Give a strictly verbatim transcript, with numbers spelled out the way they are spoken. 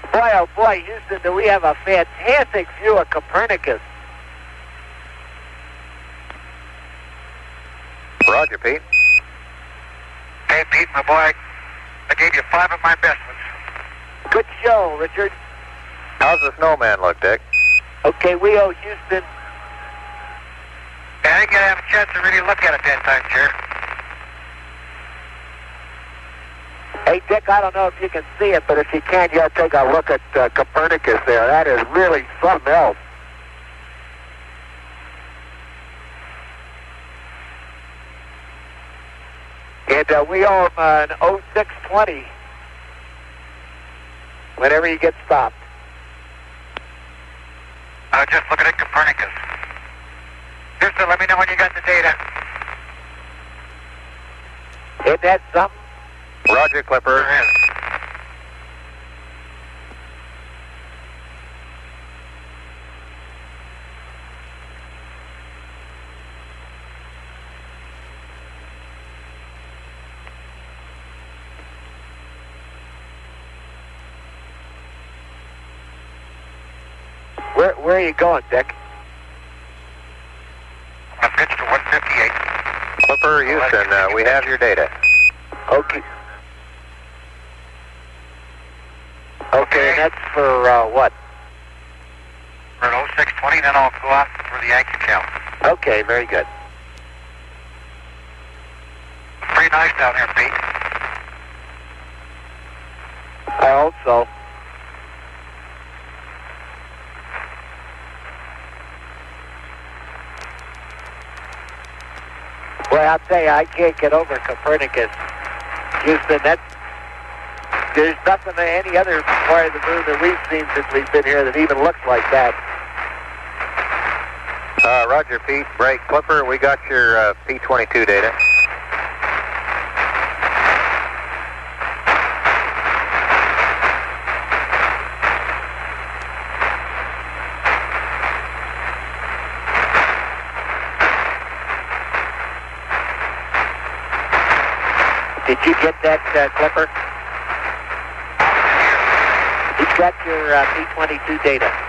Boy, oh boy, Houston, do we have a fantastic view of Copernicus. Roger, Pete. Hey, Pete, my boy, I gave you five of my best ones. Good show, Richard. How's the snowman look, Dick? Okay, we owe Houston. Yeah, I didn't get to have a chance to really look at it that time, sir. Hey, Dick, I don't know if you can see it, but if you can, you ought to take a look at uh, Copernicus there. That is really something else. And uh, we owe him uh, an oh six twenty whenever he gets stopped. I was just looking at Copernicus. Houston, let me know when you got the data. Isn't that something? Roger, Clipper. There is. Where, where are you going, Dick? I'm going to pitch to one fifty-eight. Clipper, Houston, uh, we have your data. Okay. Okay, and that's for uh, what? For an oh six twenty, then I'll go out for the Yankee count. Okay, very good. Pretty nice down there, Pete. I hope so. Well, I'll tell you, I can't get over Copernicus. Houston, that's, there's nothing in any other part of the moon that we've seen since we've been here that even looks like that. Uh, Roger, Pete. Break. Clipper, we got your uh, P twenty-two data. Did you get that, uh, Clipper? He's got your uh, P twenty-two data.